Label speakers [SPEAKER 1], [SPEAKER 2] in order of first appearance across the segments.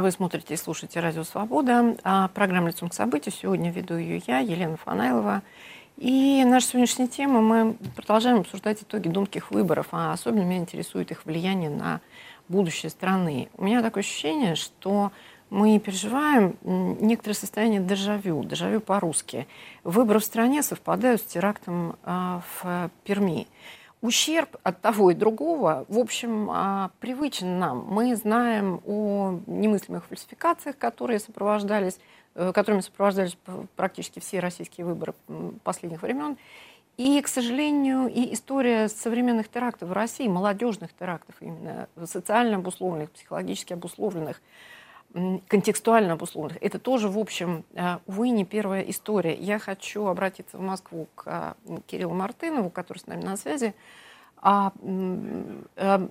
[SPEAKER 1] Вы смотрите и слушаете «Радио Свобода». Программа «Лицом к событию». Сегодня веду ее я, Елена Фанаилова. И наша сегодняшняя тема, мы продолжаем обсуждать итоги думских выборов, а особенно меня интересует их влияние на будущее страны. У меня такое ощущение, что мы переживаем некоторое состояние дежавю по-русски. Выборы в стране совпадают с терактом в Перми. Ущерб от того и другого, в общем, привычен нам. Мы знаем о немыслимых фальсификациях, которыми сопровождались практически все российские выборы последних времен. И, к сожалению, и история современных терактов в России, молодежных терактов именно, социально обусловленных, психологически обусловленных, контекстуально обусловленных, это тоже, в общем, увы, не первая история. Я хочу обратиться в Москву к Кириллу Мартынову, который с нами на связи. Он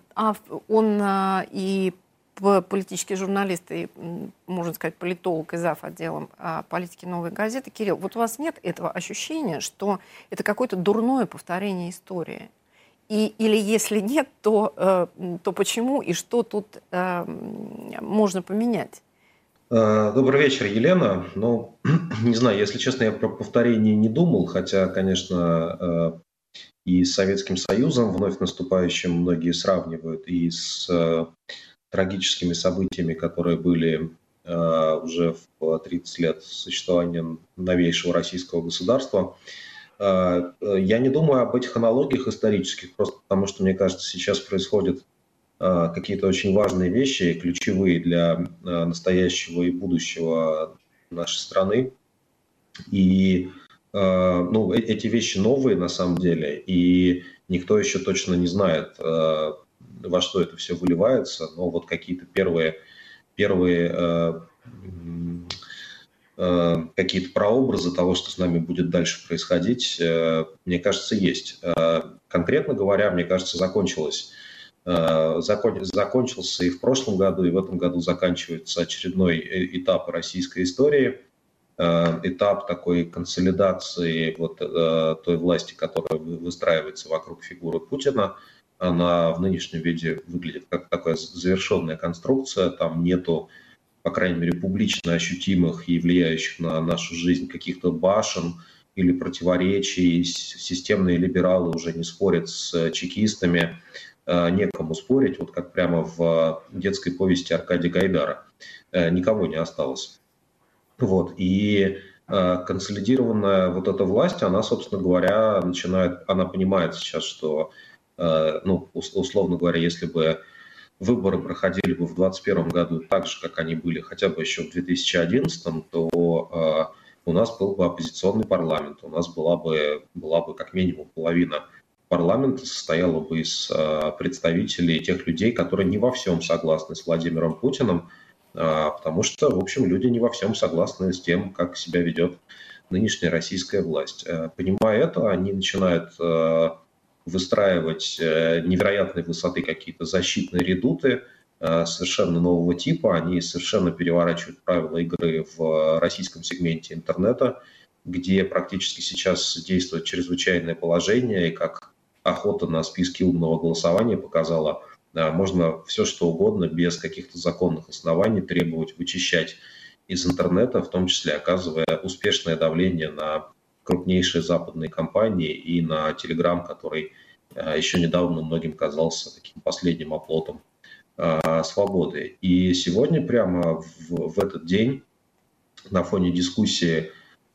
[SPEAKER 1] и политический журналист, и, можно сказать, политолог и зав. Отделом политики «Новой газеты». Кирилл, вот у вас нет этого ощущения, что это какое-то дурное повторение истории? Или если нет, то почему и что тут можно поменять?
[SPEAKER 2] Добрый вечер, Елена. Ну, не знаю, если честно, я про повторение не думал, хотя, конечно, и с Советским Союзом вновь наступающим многие сравнивают, и с трагическими событиями, которые были уже в 30 лет существования новейшего российского государства. Я не думаю об этих аналогиях исторических, просто потому что, мне кажется, сейчас происходят какие-то очень важные вещи, ключевые для настоящего и будущего нашей страны. И эти вещи новые на самом деле, и никто еще точно не знает, во что это все выливается, но вот какие-то первые какие-то прообразы того, что с нами будет дальше происходить, мне кажется, есть. Конкретно говоря, мне кажется, закончился и в прошлом году, и в этом году заканчивается очередной этап российской истории, этап такой консолидации той власти, которая выстраивается вокруг фигуры Путина. Она в нынешнем виде выглядит как такая завершенная конструкция, там нету, по крайней мере, публично ощутимых и влияющих на нашу жизнь каких-то башен или противоречий. Системные либералы уже не спорят с чекистами, некому спорить, вот как прямо в детской повести Аркадия Гайдара. Никого не осталось. Вот. И консолидированная вот эта власть, она, собственно говоря, она понимает сейчас, что, условно говоря, если бы выборы проходили бы в 2021 году так же, как они были хотя бы еще в 2011, то у нас был бы оппозиционный парламент, у нас была бы как минимум половина парламента состояла бы из представителей тех людей, которые не во всем согласны с Владимиром Путиным, потому что, в общем, люди не во всем согласны с тем, как себя ведет нынешняя российская власть. Понимая это, они начинают выстраивать невероятной высоты какие-то защитные редуты совершенно нового типа. Они совершенно переворачивают правила игры в российском сегменте интернета, где практически сейчас действует чрезвычайное положение, и как охота на списки умного голосования показала, можно все что угодно без каких-то законных оснований требовать вычищать из интернета, в том числе оказывая успешное давление на крупнейшие западные компании и на Telegram, который еще недавно многим казался таким последним оплотом свободы. И сегодня прямо в этот день на фоне дискуссии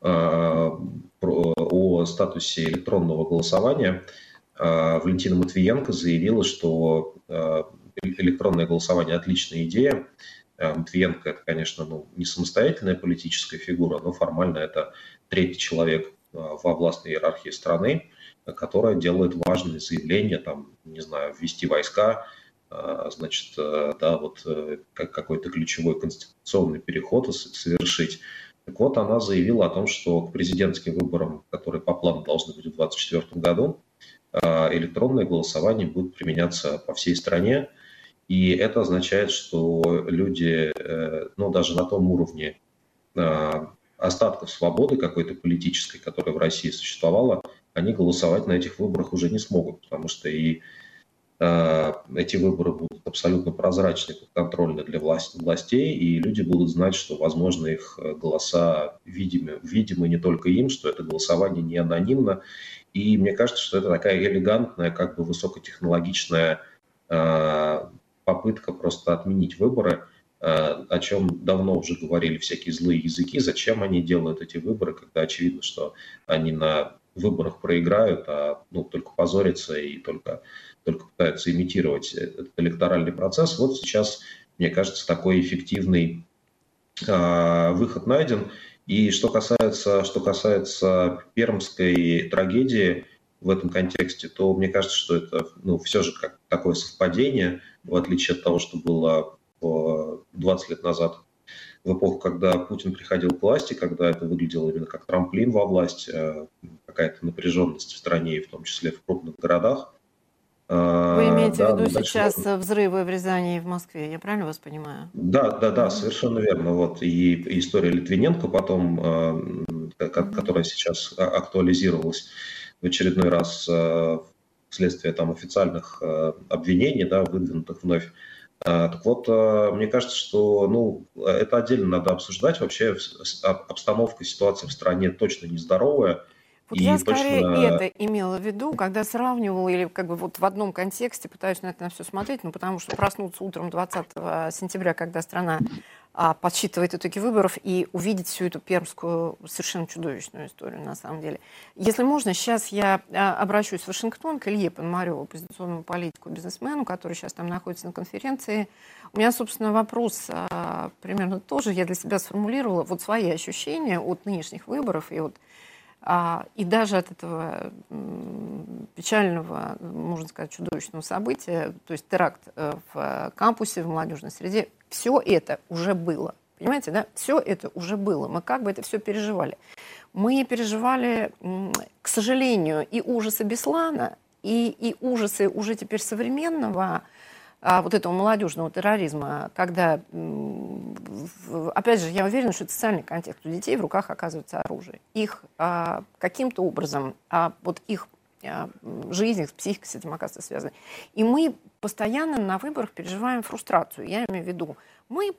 [SPEAKER 2] о статусе электронного голосования Валентина Матвиенко заявила, что электронное голосование – отличная идея. Матвиенко – это, конечно, не самостоятельная политическая фигура, но формально это третий человек во властной иерархии страны, которая делает важные заявления, ввести войска, какой-то ключевой конституционный переход совершить. Так вот, она заявила о том, что к президентским выборам, которые по плану должны быть в 2024 году, электронное голосование будет применяться по всей стране. И это означает, что люди, даже на том уровне остатков свободы какой-то политической, которая в России существовала, они голосовать на этих выборах уже не смогут, потому что и эти выборы будут абсолютно прозрачны, подконтрольны для властей, и люди будут знать, что, возможно, их голоса видимы не только им, что это голосование не анонимно. И мне кажется, что это такая элегантная, как бы высокотехнологичная попытка просто отменить выборы, о чем давно уже говорили всякие злые языки. Зачем они делают эти выборы, когда очевидно, что они на выборах проиграют, а только позорятся и только пытаются имитировать этот электоральный процесс. Вот сейчас, мне кажется, такой эффективный выход найден. И что касается пермской трагедии в этом контексте, то мне кажется, что это все же как такое совпадение, в отличие от того, что было 20 лет назад, в эпоху, когда Путин приходил к власти, когда это выглядело именно как трамплин во власть, какая-то напряженность в стране, и в том числе в крупных городах.
[SPEAKER 1] Вы имеете в виду сейчас взрывы в Рязани и в Москве, я правильно вас понимаю?
[SPEAKER 2] Да, совершенно верно. Вот и история Литвиненко потом, которая сейчас актуализировалась в очередной раз вследствие там официальных обвинений, выдвинутых вновь. Так вот, мне кажется, что это отдельно надо обсуждать. Вообще обстановка, ситуация в стране точно нездоровая.
[SPEAKER 1] Вот я скорее это имела в виду, когда сравнивала или как бы вот в одном контексте пытаюсь на это на все смотреть, потому что проснуться утром 20 сентября, когда страна подсчитывает итоги выборов, и увидеть всю эту пермскую совершенно чудовищную историю на самом деле. Если можно, сейчас я обращусь в Вашингтон к Илье Пономареву, оппозиционному политику, бизнесмену, который сейчас там находится на конференции. У меня, собственно, вопрос примерно тоже я для себя сформулировала. Вот свои ощущения от нынешних выборов и даже от этого печального, можно сказать, чудовищного события, то есть теракт в кампусе, в молодежной среде, все это уже было. Понимаете, да? Все это уже было. Мы как бы это все переживали. Мы переживали, к сожалению, и ужасы Беслана, и ужасы уже теперь современного вот этого молодежного терроризма, когда, опять же, я уверена, что это социальный контекст. У детей в руках оказывается оружие. Их каким-то образом, вот их жизнь, их психика с этим оказывается связана. И мы постоянно на выборах переживаем фрустрацию. Я имею в виду, мы,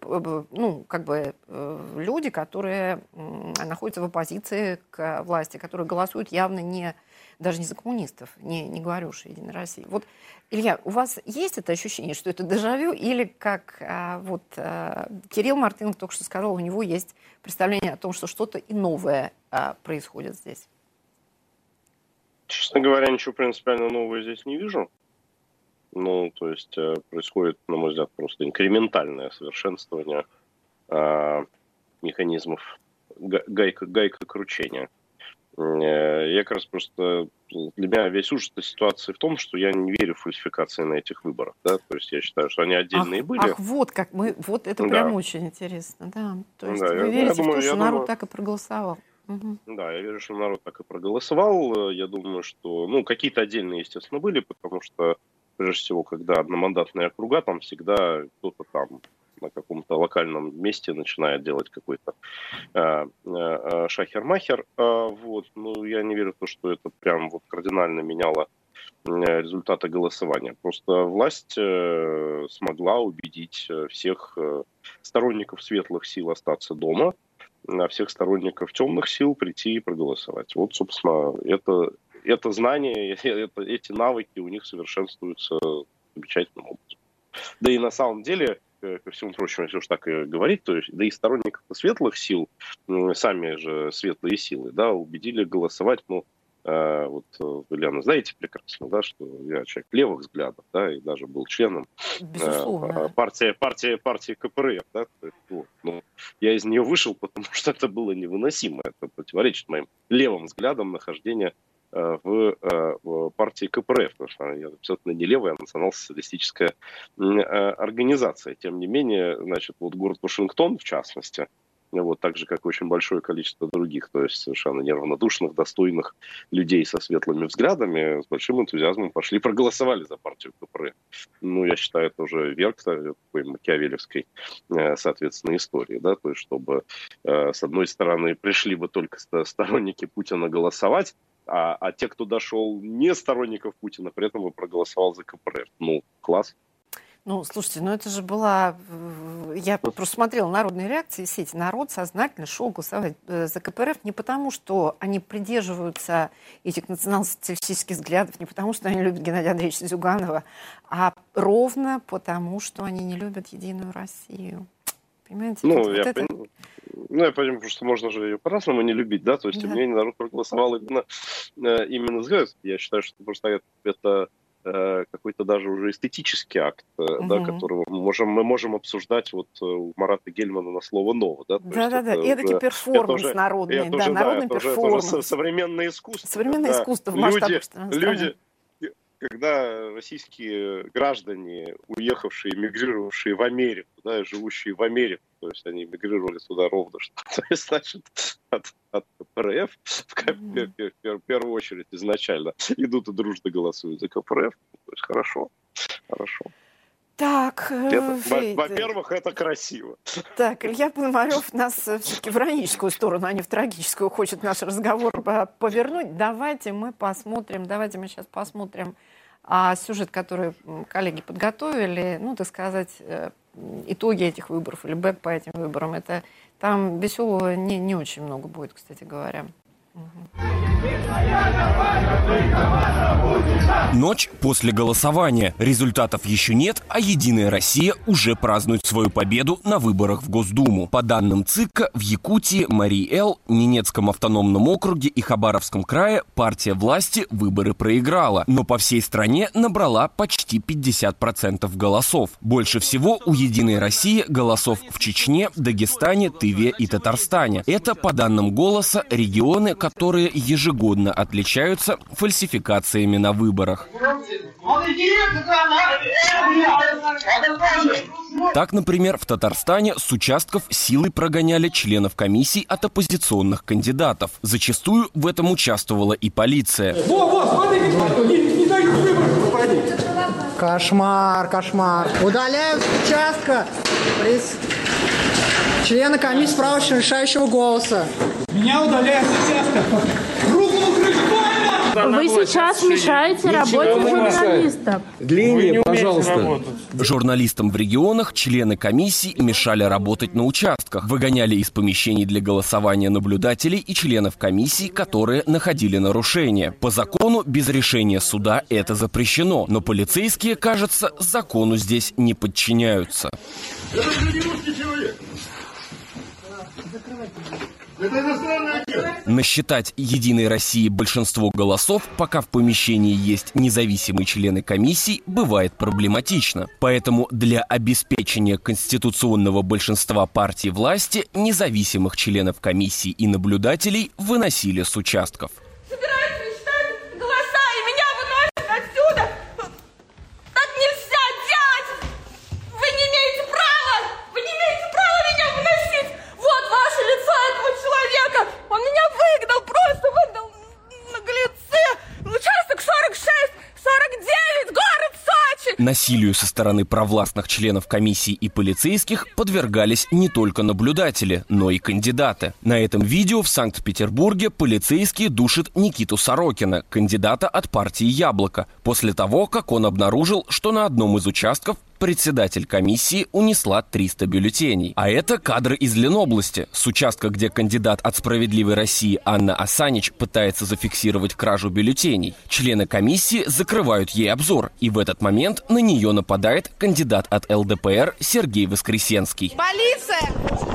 [SPEAKER 1] люди, которые находятся в оппозиции к власти, которые голосуют явно даже не за коммунистов, не говорю уж о Единой России. Вот, Илья, у вас есть это ощущение, что это дежавю, или как Кирилл Мартынов только что сказал, у него есть представление о том, что что-то и новое происходит здесь?
[SPEAKER 3] Честно говоря, ничего принципиально нового здесь не вижу. То есть происходит, на мой взгляд, просто инкрементальное совершенствование механизмов гайкокручения. Я как раз просто... Для меня весь ужас этой ситуации в том, что я не верю в фальсификации на этих выборах. Да? То есть я считаю, что они отдельные были.
[SPEAKER 1] Вот как мы... Вот это прям очень интересно. Да. То есть вы верите в то, что народ так и проголосовал? Угу.
[SPEAKER 3] Да, я верю, что народ так и проголосовал. Я думаю, что... какие-то отдельные, естественно, были, потому что, прежде всего, когда одномандатные округа, там всегда кто-то там на каком-то локальном месте начинает делать какой-то шахер-махер. Я не верю в то, что это прям кардинально меняло результаты голосования. Просто власть смогла убедить всех сторонников светлых сил остаться дома, а всех сторонников темных сил прийти и проголосовать. Вот, собственно, это знание, эти навыки у них совершенствуются замечательным образом. Да и на самом деле, ко всему прочему, если уж так и говорить, то есть, да и сторонников светлых сил, сами же светлые силы, убедили голосовать, Ильяна, знаете прекрасно, что я человек левых взглядов, и даже был членом партии КПРФ, я из нее вышел, потому что это было невыносимо, это противоречит моим левым взглядам нахождения в партии КПРФ, потому что она абсолютно не левая, а национал-социалистическая организация. Тем не менее, город Вашингтон, в частности, так же, как очень большое количество других, то есть совершенно неравнодушных, достойных людей со светлыми взглядами, с большим энтузиазмом пошли проголосовали за партию КПРФ. Я считаю, это уже верх такой макиавелевской, соответственно, истории, то есть, чтобы, с одной стороны, пришли бы только сторонники Путина голосовать, А те, кто дошел не сторонников Путина, при этом проголосовал за КПРФ. Ну, класс.
[SPEAKER 1] Ну, слушайте, ну это же была... Я просто смотрела народные реакции, сети. Народ сознательно шел голосовать за КПРФ не потому, что они придерживаются этих национал-социалистических взглядов, не потому, что они любят Геннадия Андреевича Зюганова, а ровно потому, что они не любят Единую Россию. Понимаете?
[SPEAKER 3] Ну, я понимаю, что можно же ее по-разному не любить, да, то есть, тем не менее, народ проголосовал именно за это. Я считаю, что просто это какой-то даже уже эстетический акт, да, которого мы можем обсуждать вот у Марата Гельмана на слово «ново». Да,
[SPEAKER 1] это перформанс народный, народный перформанс.
[SPEAKER 3] Это уже современное искусство.
[SPEAKER 1] Современное искусство в масштабах
[SPEAKER 3] страны. Когда российские граждане, уехавшие, мигрировавшие в Америку, да, живущие в Америку, то есть они мигрировали туда ровно, что значит от КПРФ в первую очередь изначально идут и дружно голосуют за КПРФ. То есть хорошо.
[SPEAKER 1] Так,
[SPEAKER 3] во-первых, это красиво.
[SPEAKER 1] Так, Илья Пономарев нас все-таки в ироническую сторону, а не в трагическую, хочет наш разговор повернуть. Давайте мы сейчас посмотрим сюжет, который коллеги подготовили, ну, так сказать, итоги этих выборов или бэк по этим выборам. Там веселого не очень много будет, кстати говоря.
[SPEAKER 4] Ночь после голосования. Результатов еще нет, а «Единая Россия» уже празднует свою победу на выборах в Госдуму. По данным ЦИКа, в Якутии, Марий-Эл, Ненецком автономном округе и Хабаровском крае партия власти выборы проиграла, но по всей стране набрала почти 50% голосов. Больше всего у «Единой России» голосов в Чечне, Дагестане, Тыве и Татарстане. Это, по данным «Голоса», регионы, которые ежегодно отличаются фальсификациями на выборах. Так, например, в Татарстане с участков силой прогоняли членов комиссий от оппозиционных кандидатов. Зачастую в этом участвовала и полиция.
[SPEAKER 5] Кошмар. Удаляют с участка члена комиссии справочно решающего голоса.
[SPEAKER 6] Меня удаляют с участка. Руку
[SPEAKER 7] Вы сейчас мешаете работе журналистов.
[SPEAKER 4] Длиннее, пожалуйста. Журналистам в регионах члены комиссий мешали работать на участках, выгоняли из помещений для голосования наблюдателей и членов комиссий, которые находили нарушения. По закону без решения суда это запрещено, но полицейские, кажется, закону здесь не подчиняются.
[SPEAKER 8] Это же не русский человек. Это иностранный агент.
[SPEAKER 4] Насчитать «Единой России» большинство голосов, пока в помещении есть независимые члены комиссий, бывает проблематично. Поэтому для обеспечения конституционного большинства партий власти независимых членов комиссий и наблюдателей выносили с участков.
[SPEAKER 7] Собираются считать голоса, и меня выносят отсюда. Так нельзя делать. Вы не имеете права меня выносить. Вот ваше лицо этого человека. Он меня просто выгнал наглецы. Участок 46, 49, город Сочи.
[SPEAKER 4] Насилию со стороны провластных членов комиссий и полицейских подвергались не только наблюдатели, но и кандидаты. На этом видео в Санкт-Петербурге полицейские душат Никиту Сорокина, кандидата от партии «Яблоко», после того, как он обнаружил, что на одном из участков председатель комиссии унесла 300 бюллетеней. А это кадры из Ленобласти, с участка, где кандидат от «Справедливой России» Анна Асанич пытается зафиксировать кражу бюллетеней. Члены комиссии закрывают ей обзор, и в этот момент на нее нападает кандидат от ЛДПР Сергей Воскресенский.
[SPEAKER 7] Полиция!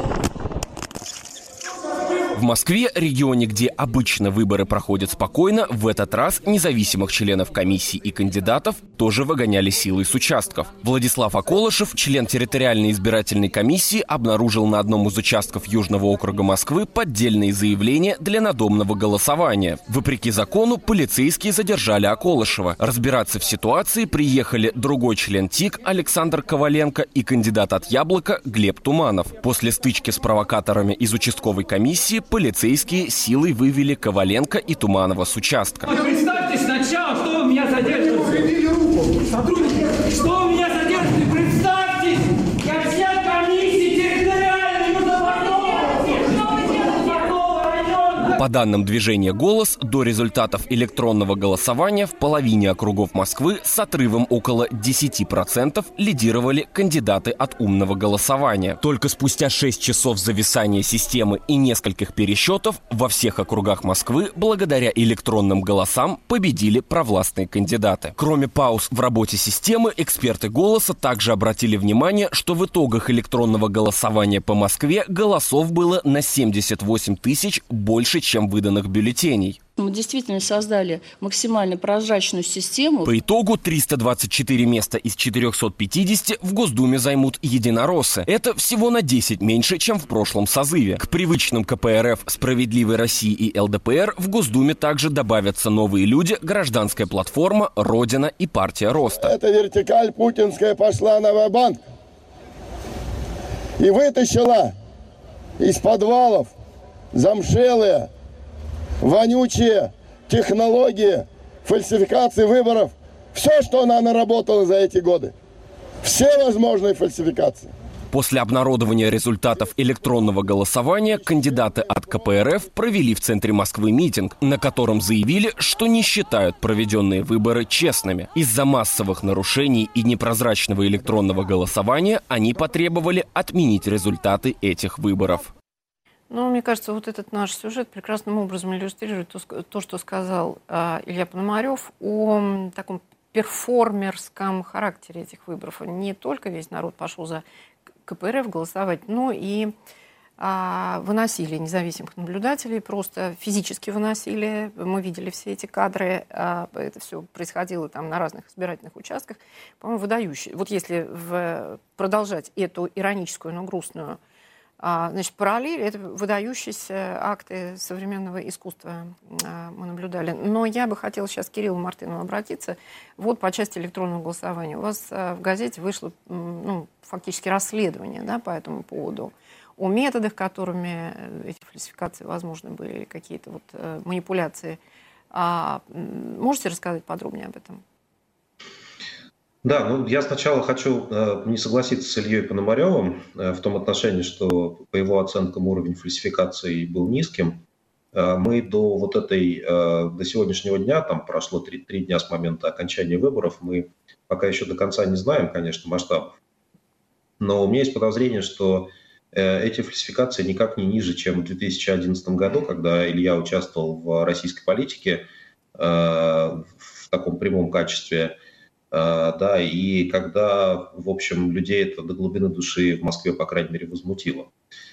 [SPEAKER 4] В Москве, регионе, где обычно выборы проходят спокойно, в этот раз независимых членов комиссий и кандидатов тоже выгоняли силой с участков. Владислав Околышев, член территориальной избирательной комиссии, обнаружил на одном из участков Южного округа Москвы поддельные заявления для надомного голосования. Вопреки закону, полицейские задержали Околышева. Разбираться в ситуации приехали другой член ТИК Александр Коваленко и кандидат от «Яблока» Глеб Туманов. После стычки с провокаторами из участковой комиссии полицейские силой вывели Коваленко и Туманова с участка.
[SPEAKER 6] Представьте сначала, что вы меня задерживаете. Сотрудники, что вы меня задерживаете? Представьте! Я член комиссии территориальной Южного района!
[SPEAKER 4] По данным движения «Голос», до результатов электронного голосования в половине округов Москвы с отрывом около 10% лидировали кандидаты от умного голосования. Только спустя 6 часов зависания системы и нескольких пересчетов во всех округах Москвы благодаря электронным голосам победили провластные кандидаты. Кроме пауз в работе системы, эксперты «Голоса» также обратили внимание, что в итогах электронного голосования по Москве голосов было на 78 тысяч больше, чем выданных бюллетеней.
[SPEAKER 9] Мы действительно создали максимально прозрачную систему.
[SPEAKER 4] По итогу 324 места из 450 в Госдуме займут единороссы. Это всего на 10 меньше, чем в прошлом созыве. К привычным КПРФ, «Справедливой России» и ЛДПР в Госдуме также добавятся новые люди, Гражданская платформа, Родина и Партия Роста.
[SPEAKER 10] Эта вертикаль путинская пошла на ва-банк и вытащила из подвалов замшелые, вонючие технологии фальсификации выборов. Все, что она наработала за эти годы. Все возможные фальсификации.
[SPEAKER 4] После обнародования результатов электронного голосования кандидаты от КПРФ провели в центре Москвы митинг, на котором заявили, что не считают проведенные выборы честными. Из-за массовых нарушений и непрозрачного электронного голосования они потребовали отменить результаты этих выборов.
[SPEAKER 1] Ну, мне кажется, вот этот наш сюжет прекрасным образом иллюстрирует то, что сказал Илья Пономарев о таком перформерском характере этих выборов. Не только весь народ пошел за КПРФ голосовать, но и выносили независимых наблюдателей, просто физически выносили. Мы видели все эти кадры. Это все происходило там на разных избирательных участках. По-моему, выдающие. Вот если продолжать эту ироническую, но грустную параллель, это выдающиеся акты современного искусства мы наблюдали. Но я бы хотела сейчас к Кириллу Мартынову обратиться. Вот по части электронного голосования. У вас в газете вышло фактически расследование, да, по этому поводу. О методах, которыми эти фальсификации возможны были, какие-то манипуляции. Можете рассказать подробнее об этом?
[SPEAKER 2] Да, я сначала хочу не согласиться с Ильей Пономаревым в том отношении, что по его оценкам уровень фальсификации был низким. Мы до сегодняшнего дня, там прошло 3 дня с момента окончания выборов, мы пока еще до конца не знаем, конечно, масштабов. Но у меня есть подозрение, что эти фальсификации никак не ниже, чем в 2011 году, когда Илья участвовал в российской политике в таком прямом качестве. Да, и когда, в общем, людей это до глубины души в Москве, по крайней мере, возмутило.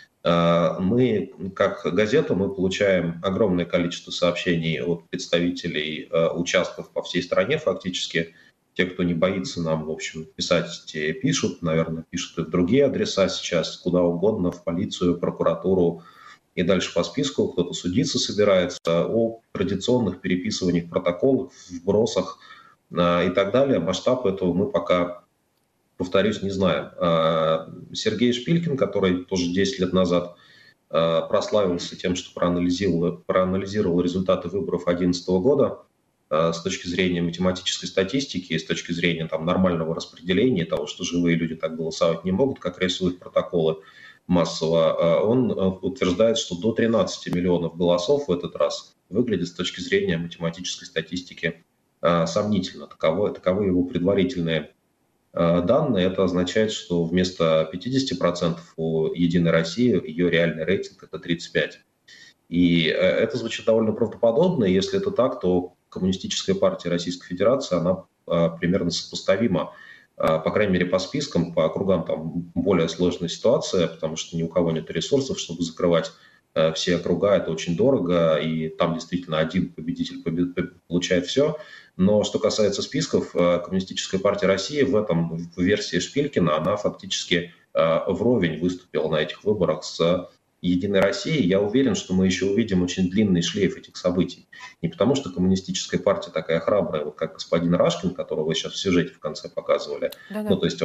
[SPEAKER 2] Мы, как газета, мы получаем огромное количество сообщений от представителей участков по всей стране фактически. Те, кто не боится нам, в общем, писать, те пишут, наверное, пишут и в другие адреса сейчас, куда угодно, в полицию, прокуратуру и дальше по списку. Кто-то судиться собирается о традиционных переписываниях протоколов, вбросах, и так далее. Масштаб этого мы пока, повторюсь, не знаем. Сергей Шпилькин, который тоже 10 лет назад прославился тем, что проанализировал результаты выборов 2011 года с точки зрения математической статистики и с точки зрения нормального распределения того, что живые люди так голосовать не могут, как рисуют протоколы массово, он утверждает, что до 13 миллионов голосов в этот раз выглядит с точки зрения математической статистики сомнительно. Таковы его предварительные данные. Это означает, что вместо 50% у «Единой России» ее реальный рейтинг – это 35%. И это звучит довольно правдоподобно. И если это так, то Коммунистическая партия Российской Федерации, она примерно сопоставима, по крайней мере, по спискам, по округам там более сложная ситуация, потому что ни у кого нет ресурсов, чтобы закрывать все округа, это очень дорого, и там действительно один победитель получает все. Но что касается списков, Коммунистическая партия России в версии Шпилькина, она фактически вровень выступила на этих выборах с «Единой Россией». Я уверен, что мы еще увидим очень длинный шлейф этих событий. Не потому, что Коммунистическая партия такая храбрая, вот как господин Рашкин, которого вы сейчас в сюжете в конце показывали. Да-да. Ну, то есть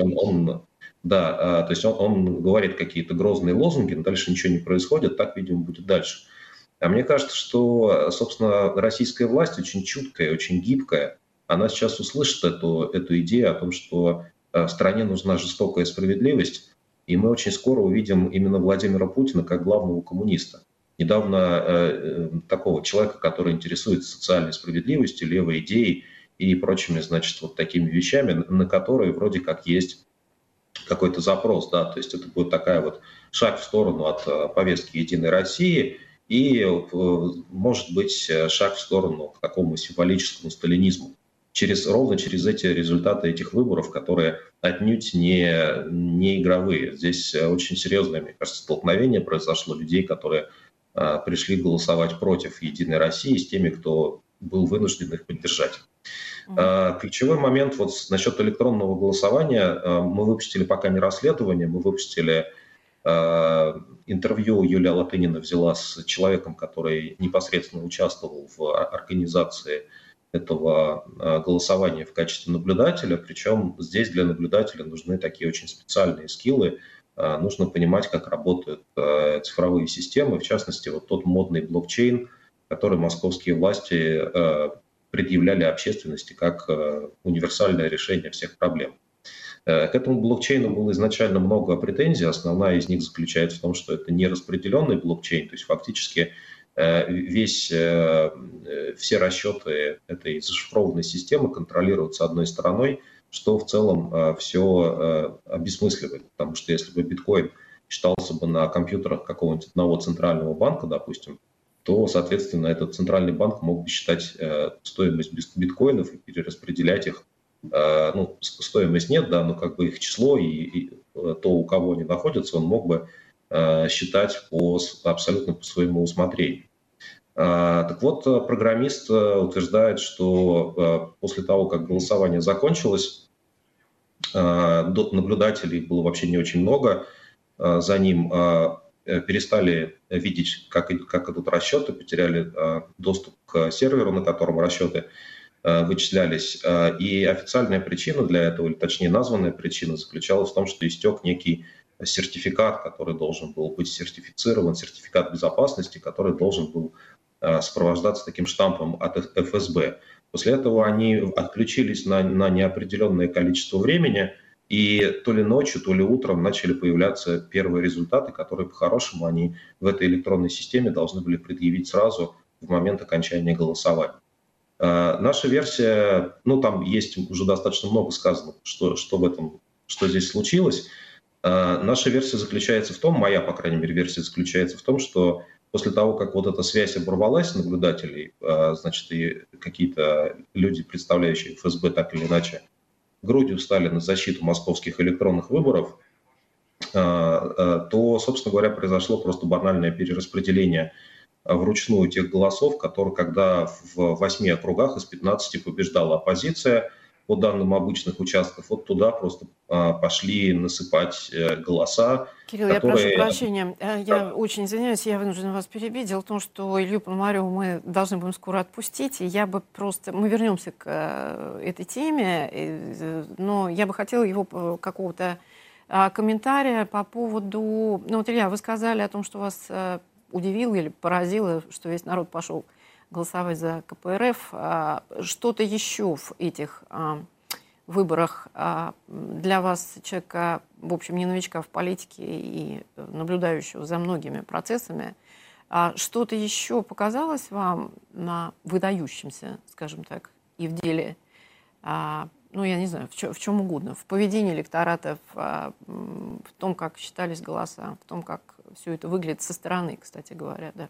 [SPEAKER 2] он говорит какие-то грозные лозунги, но дальше ничего не происходит, так, видимо, будет дальше. А мне кажется, что, собственно, российская власть очень чуткая, очень гибкая. Она сейчас услышит эту идею о том, что стране нужна жестокая справедливость, и мы очень скоро увидим именно Владимира Путина как главного коммуниста. недавно такого человека, который интересуется социальной справедливостью, левой идеей и прочими, значит, вот такими вещами, на которые вроде как есть какой-то запрос, да, то есть это будет такая вот шаг в сторону от повестки «Единой России» и, может быть, шаг в сторону к такому символическому сталинизму. Ровно через эти результаты этих выборов, которые отнюдь не игровые. Здесь очень серьезное, мне кажется, столкновение произошло людей, которые пришли голосовать против «Единой России» с теми, кто был вынужден их поддержать. Ключевой момент вот насчет электронного голосования. Мы выпустили пока не расследование, мы выпустили интервью. Юлия Латынина взяла с человеком, который непосредственно участвовал в организации этого голосования в качестве наблюдателя. Причем здесь для наблюдателя нужны такие очень специальные скиллы. Нужно понимать, как работают цифровые системы, в частности, вот тот модный блокчейн, который московские власти предъявляли общественности как универсальное решение всех проблем. К этому блокчейну было изначально много претензий. Основная из них заключается в том, что это не распределенный блокчейн, то есть фактически все расчеты этой зашифрованной системы контролируются одной стороной, что в целом все обесмысливает. Потому что если бы биткоин считался бы на компьютерах какого-нибудь одного центрального банка, допустим, то, соответственно, этот центральный банк мог бы считать стоимость биткоинов и перераспределять их. Ну, стоимость нет, да, но как бы их число и то, у кого они находятся, он мог бы считать абсолютно по своему усмотрению. Так вот, программист утверждает, что после того, как голосование закончилось, наблюдателей было вообще не очень много, за ним перестали видеть, как идут расчеты, потеряли доступ к серверу, на котором расчеты вычислялись. И официальная причина для этого, или точнее названная причина, заключалась в том, что истек некий сертификат, который должен был быть сертифицирован, сертификат безопасности, который должен был сопровождаться таким штампом от ФСБ. После этого они отключились на неопределенное количество времени, и то ли ночью, то ли утром начали появляться первые результаты, которые по-хорошему они в этой электронной системе должны были предъявить сразу в момент окончания голосования. Наша версия, ну там есть уже достаточно много сказано, что здесь случилось. Наша версия заключается в том, моя, по крайней мере, версия заключается в том, что после того, как вот эта связь оборвалась наблюдателей, значит, и какие-то люди, представляющие ФСБ так или иначе, грудью встали на защиту московских электронных выборов, то, собственно говоря, произошло просто банальное перераспределение вручную тех голосов, которые, когда в 8 округах из 15 побеждала оппозиция, по данным обычных участков, вот туда просто пошли насыпать голоса.
[SPEAKER 1] Кирилл, которые... я прошу прощения, я очень извиняюсь, я вынуждена вас перебить. Дело в том, что Илью Пономарёва мы должны будем скоро отпустить, и я бы просто... Мы вернемся к этой теме, но я бы хотела его какого-то комментария по поводу... Ну вот, Илья, вы сказали о том, что вас удивило или поразило, что весь народ пошел голосовать за КПРФ. Что-то еще в этих выборах для вас, человека, в общем, не новичка в политике и наблюдающего за многими процессами, что-то еще показалось вам на выдающемся, скажем так, и в деле, ну, я не знаю, в чем угодно, в поведении электората, в том, как считались голоса, в том, как все это выглядит со стороны, кстати говоря, да?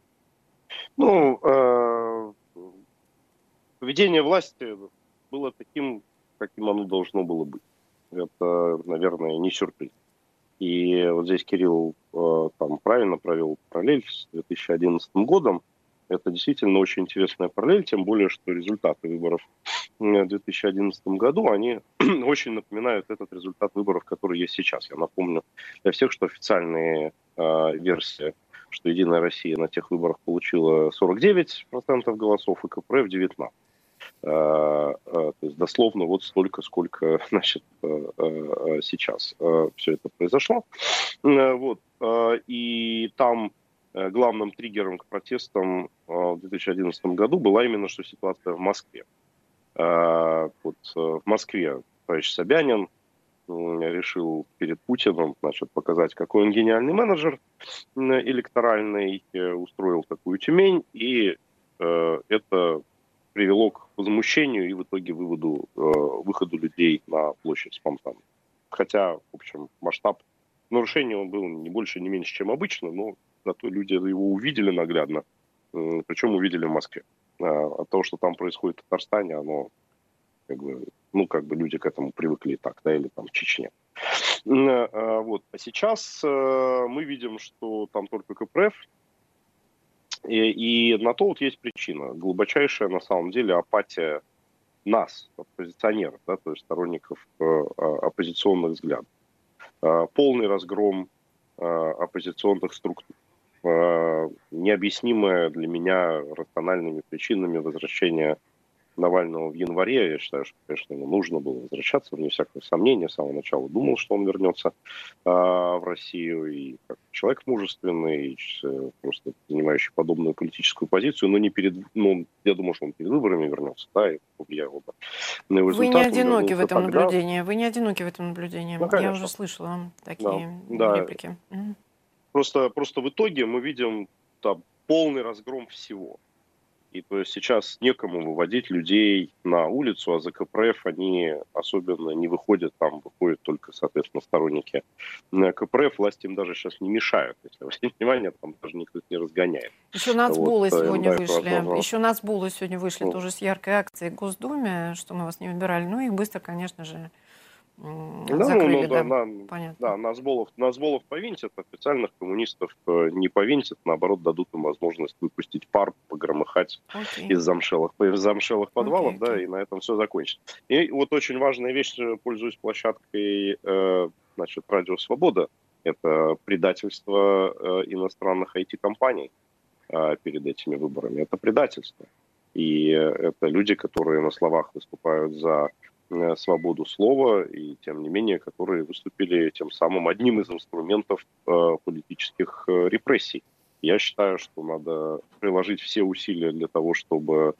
[SPEAKER 3] Ну, поведение власти было таким, каким оно должно было быть. Это, наверное, не сюрприз. И вот здесь Кирилл там правильно провел параллель с 2011 годом. Это действительно очень интересная параллель, тем более, что результаты выборов в 2011 году, они очень напоминают этот результат выборов, который есть сейчас. Я напомню для всех, что официальные версии, что «Единая Россия» на тех выборах получила 49% голосов и КПРФ 19%. То есть дословно вот столько, сколько, значит, сейчас все это произошло. Вот. И там главным триггером к протестам в 2011 году была именно что ситуация в Москве. Вот в Москве товарищ Собянин решил перед Путиным, значит, показать, какой он гениальный менеджер электоральный, устроил такую Тюмень, и это привело к возмущению и в итоге выходу людей на площадь спонтанно. Хотя, в общем, масштаб нарушения он был не больше, не меньше, чем обычно, но зато люди его увидели наглядно, причем увидели в Москве. От того, что там происходит в Татарстане, оно как бы люди к этому привыкли так, да, или там в Чечне. Вот. А сейчас мы видим, что там только КПРФ, и на то вот есть причина. Глубочайшая, на самом деле, апатия нас, оппозиционеров, да, то есть сторонников оппозиционных взглядов. Полный разгром оппозиционных структур. Необъяснимое для меня рациональными причинами возвращения Навального в январе. Я считаю, что, конечно, ему нужно было возвращаться, вне всякого сомнения. С самого начала думал, что он вернется в Россию. И как человек мужественный, просто занимающий подобную политическую позицию, но не перед... я думаю, что он перед выборами вернется, да, и повлиял бы на его результат.
[SPEAKER 1] Вы не одиноки в этом наблюдении. Вы не одиноки в этом наблюдении.
[SPEAKER 3] Ну,
[SPEAKER 1] я уже слышала такие реплики.
[SPEAKER 3] Просто в итоге мы видим там полный разгром всего. И то есть сейчас некому выводить людей на улицу, а за КПРФ они особенно не выходят, там выходят только, соответственно, сторонники КПРФ. Власти им даже сейчас не мешают, если вы обратите внимание, там даже никто не разгоняет.
[SPEAKER 1] Еще нацбулы сегодня вышли. Еще нацбулы сегодня вышли тоже с яркой акцией в Госдуме, что мы вас не выбирали. Ну и быстро, конечно же, закрыли, понятно.
[SPEAKER 3] Да, нацболов повинтят, официальных коммунистов не повинтят, наоборот, дадут им возможность выпустить пар, погромыхать из замшелых подвалов, да, и на этом все закончится. И вот очень важная вещь, пользуясь площадкой, значит, Радио Свобода, это предательство иностранных IT-компаний перед этими выборами. Это предательство. И это люди, которые на словах выступают за свободу слова, и тем не менее, которые выступили тем самым одним из инструментов политических репрессий. Я считаю, что надо приложить все усилия для того, чтобы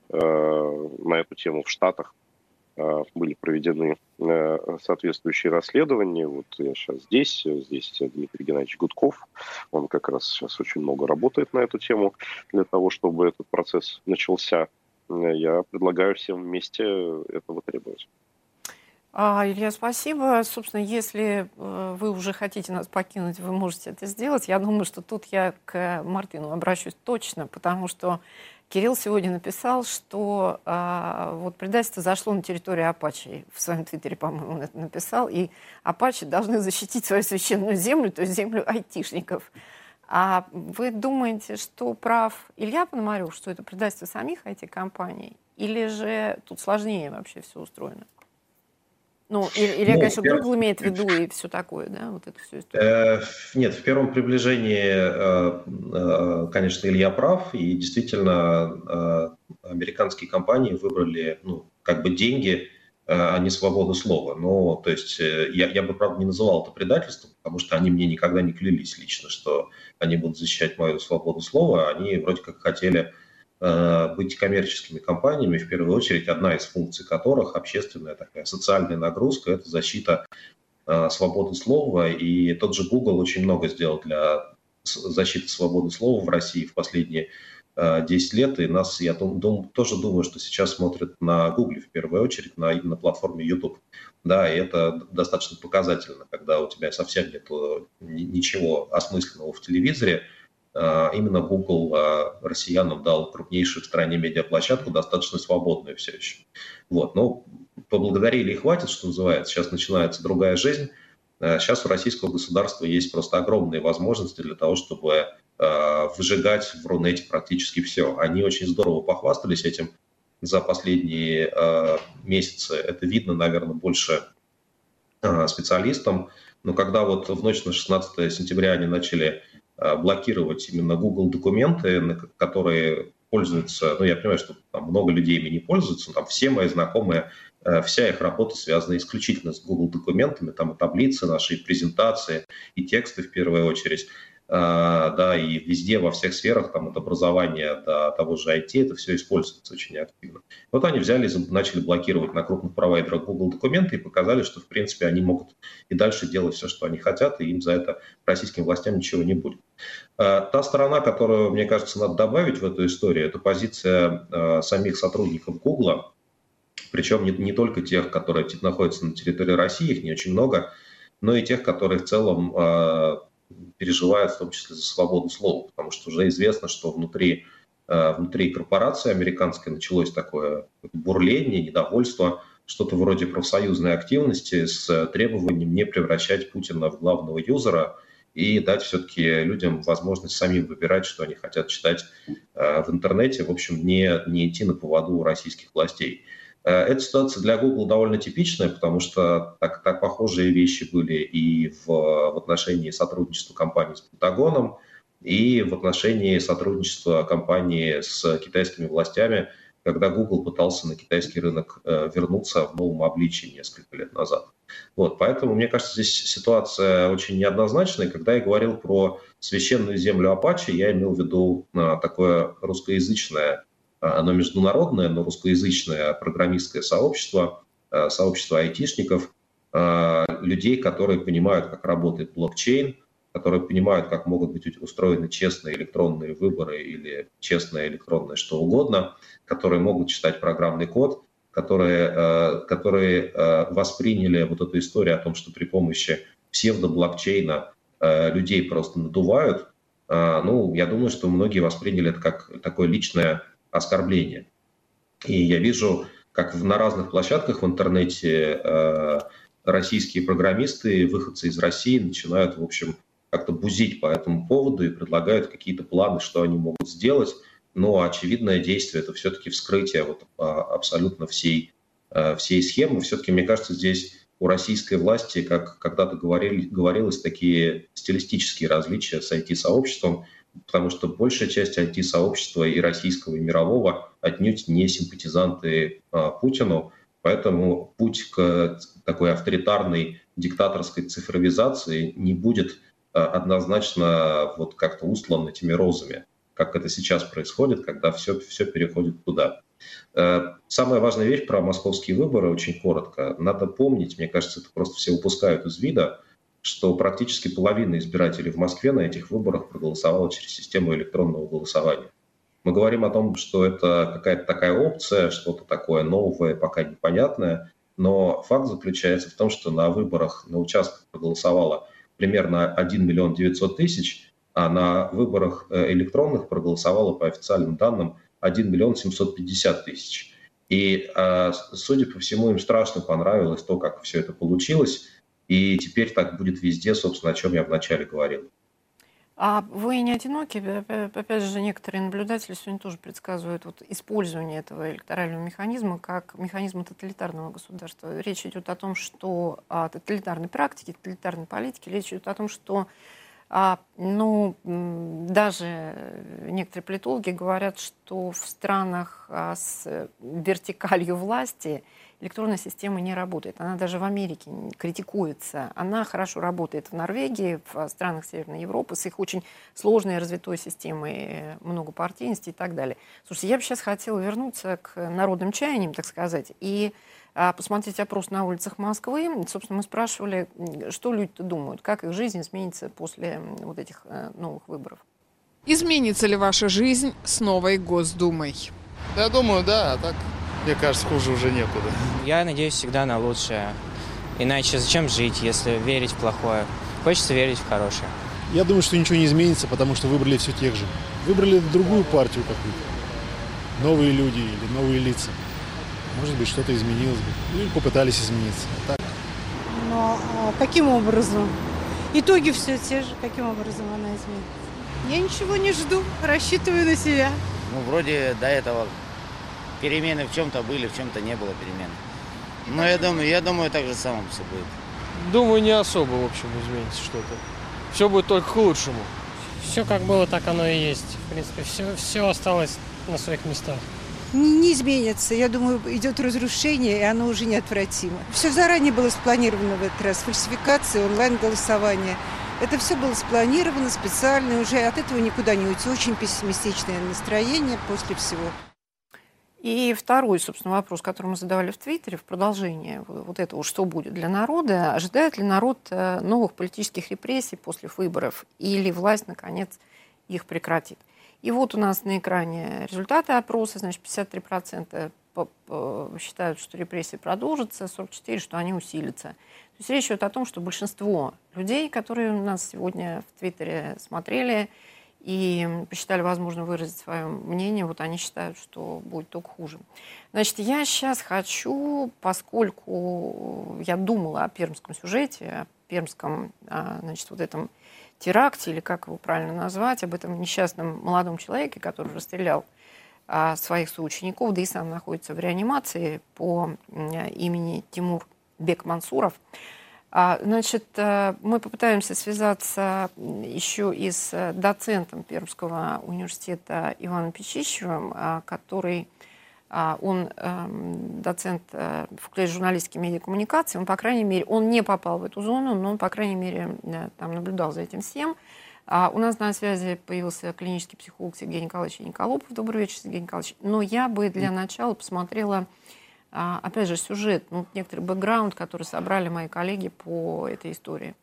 [SPEAKER 3] на эту тему в Штатах были проведены соответствующие расследования. Вот я сейчас здесь Дмитрий Геннадьевич Гудков, он как раз сейчас очень много работает на эту тему для того, чтобы этот процесс начался. Я предлагаю всем вместе этого требовать.
[SPEAKER 1] Илья, спасибо. Собственно, если вы уже хотите нас покинуть, вы можете это сделать. Я думаю, что тут я к Мартыну обращусь точно, потому что Кирилл сегодня написал, что вот предательство зашло на территорию Апачи. В своем твиттере, по-моему, он это написал. И Апачи должны защитить свою священную землю, то есть землю айтишников. А вы думаете, что прав Илья Пономарев, что это предательство самих IT-компаний? Или же тут сложнее вообще все устроено? Ну, Илья, конечно, Google имеет в виду и все такое, да, вот эту всю историю.
[SPEAKER 2] Нет, в первом приближении, конечно, Илья прав, и действительно американские компании выбрали, деньги, а не свободу слова. Но, то есть, я бы, правда, не называл это предательством, потому что они мне никогда не клялись лично, что они будут защищать мою свободу слова. Они вроде как хотели быть коммерческими компаниями, в первую очередь, одна из функций которых общественная такая социальная нагрузка – это защита свободы слова. И тот же Google очень много сделал для защиты свободы слова в России в последние 10 лет, и нас, я тоже думаю, что сейчас смотрят на Google в первую очередь, именно на платформе YouTube. Да, и это достаточно показательно, когда у тебя совсем нет ничего осмысленного в телевизоре. Именно Google россиянам дал крупнейшую в стране медиаплощадку, достаточно свободную все еще. Вот, поблагодарили и хватит, что называется. Сейчас начинается другая жизнь. Сейчас у российского государства есть просто огромные возможности для того, чтобы выжигать в Рунете практически все. Они очень здорово похвастались этим за последние месяцы. Это видно, наверное, больше специалистам. Но когда вот в ночь на 16 сентября они начали блокировать именно Google документы, которые пользуются, я понимаю, что там много людей ими не пользуются, но там все мои знакомые, вся их работа связана исключительно с Google документами, там и таблицы наши, и презентации, и тексты в первую очередь. да, и везде, во всех сферах, там, от образования до того же IT, это все используется очень активно. Вот они взяли и начали блокировать на крупных провайдерах Google документы и показали, что, в принципе, они могут и дальше делать все, что они хотят, и им за это российским властям ничего не будет. Та сторона, которую, мне кажется, надо добавить в эту историю, это позиция самих сотрудников Google, причем не только тех, которые находятся на территории России, их не очень много, но и тех, которые в целом переживают в том числе за свободу слова, потому что уже известно, что внутри корпорации американской началось такое бурление, недовольство, что-то вроде профсоюзной активности с требованием не превращать Путина в главного юзера и дать все-таки людям возможность самим выбирать, что они хотят читать в интернете, в общем, не идти на поводу у российских властей. Эта ситуация для Google довольно типичная, потому что так похожие вещи были и в отношении сотрудничества компании с Пентагоном, и в отношении сотрудничества компании с китайскими властями, когда Google пытался на китайский рынок вернуться в новом обличии несколько лет назад. Вот, поэтому, мне кажется, здесь ситуация очень неоднозначная. Когда я говорил про священную землю Апачи, я имел в виду такое русскоязычное, оно международное, но русскоязычное программистское сообщество, сообщество айтишников, людей, которые понимают, как работает блокчейн, которые понимают, как могут быть устроены честные электронные выборы или честное электронное что угодно, которые могут читать программный код, которые восприняли вот эту историю о том, что при помощи псевдоблокчейна людей просто надувают. Ну, я думаю, что многие восприняли это как такое личное оскорбление. И я вижу, как на разных площадках в интернете российские программисты, выходцы из России начинают, в общем, как-то бузить по этому поводу и предлагают какие-то планы, что они могут сделать. Но очевидное действие – это все-таки вскрытие вот абсолютно всей схемы. Все-таки, мне кажется, здесь у российской власти, как когда-то говорилось, такие стилистические различия с IT-сообществом, потому что большая часть IT-сообщества и российского, и мирового отнюдь не симпатизанты Путину, поэтому путь к такой авторитарной диктаторской цифровизации не будет однозначно вот как-то устлан этими розами, как это сейчас происходит, когда все переходит туда. Самая важная вещь про московские выборы, очень коротко. Надо помнить, мне кажется, это просто все упускают из вида, что практически половина избирателей в Москве на этих выборах проголосовала через систему электронного голосования. Мы говорим о том, что это какая-то такая опция, что-то такое новое, пока непонятное, но факт заключается в том, что на выборах на участках проголосовало примерно 1 900 000, а на выборах электронных проголосовало по официальным данным 1 750 000. И, судя по всему, им страшно понравилось то, как все это получилось, и теперь так будет везде, собственно, о чем я вначале говорил.
[SPEAKER 1] А вы не одиноки? Опять же, некоторые наблюдатели сегодня тоже предсказывают вот использование этого электорального механизма как механизма тоталитарного государства. Речь идет о том, что о тоталитарной практике, тоталитарной политике, речь идет о том, что даже некоторые политологи говорят, что в странах с вертикалью власти электронная система не работает. Она даже в Америке критикуется. Она хорошо работает в Норвегии, в странах Северной Европы с их очень сложной развитой системой многопартийности и так далее. Слушайте, я бы сейчас хотела вернуться к народным чаяниям, так сказать, и посмотреть опрос на улицах Москвы. Собственно, мы спрашивали, что люди-то думают, как их жизнь изменится после вот этих новых выборов.
[SPEAKER 11] Изменится ли ваша жизнь с новой Госдумой?
[SPEAKER 12] Я думаю, да, а так, мне кажется, хуже уже некуда.
[SPEAKER 13] Я надеюсь всегда на лучшее. Иначе зачем жить, если верить в плохое? Хочется верить в хорошее.
[SPEAKER 14] Я думаю, что ничего не изменится, потому что выбрали все тех же. Выбрали другую партию какую-то. Новые люди или новые лица. Может быть, что-то изменилось бы. Или попытались измениться. А так.
[SPEAKER 15] Но каким образом? Итоги все те же. Каким образом она изменится? Я ничего не жду. Рассчитываю на себя.
[SPEAKER 16] Ну, вроде до этого перемены в чем-то были, в чем-то не было перемен. Но я думаю, так же самое все будет.
[SPEAKER 17] Думаю, не особо, в общем, изменится что-то. Все будет только к лучшему.
[SPEAKER 18] Все как было, так оно и есть. В принципе, все осталось на своих местах.
[SPEAKER 19] Не изменится. Я думаю, идет разрушение, и оно уже неотвратимо. Все заранее было спланировано в этот раз. Фальсификации, онлайн-голосование. Это все было спланировано специально, уже от этого никуда не уйти. Очень пессимистичное настроение после всего.
[SPEAKER 1] И второй, собственно, вопрос, который мы задавали в Твиттере, в продолжение вот этого, что будет для народа. Ожидает ли народ новых политических репрессий после выборов, или власть, наконец, их прекратит? И вот у нас на экране результаты опроса. Значит, 53% считают, что репрессии продолжатся, 44%, что они усилятся. То есть речь идет о том, что большинство людей, которые у нас сегодня в Твиттере смотрели и посчитали возможно выразить свое мнение, вот они считают, что будет только хуже. Значит, я сейчас хочу, поскольку я думала о пермском сюжете, о пермском, значит, вот этом теракте, или как его правильно назвать, об этом несчастном молодом человеке, который расстрелял своих соучеников, да и сам находится в реанимации по имени Тимур Бекмансуров. Значит, мы попытаемся связаться еще и с доцентом Пермского университета Иваном Пичищевым, который, он доцент факультета журналистики и медиакоммуникации, он, по крайней мере, он не попал в эту зону, но он, по крайней мере, там наблюдал за этим всем. У нас на связи появился клинический психолог Сергей Николаевич Николопов. Добрый вечер, Сергей Николаевич. Но я бы для начала посмотрела, опять же, сюжет, некоторый бэкграунд, который собрали мои коллеги по этой истории.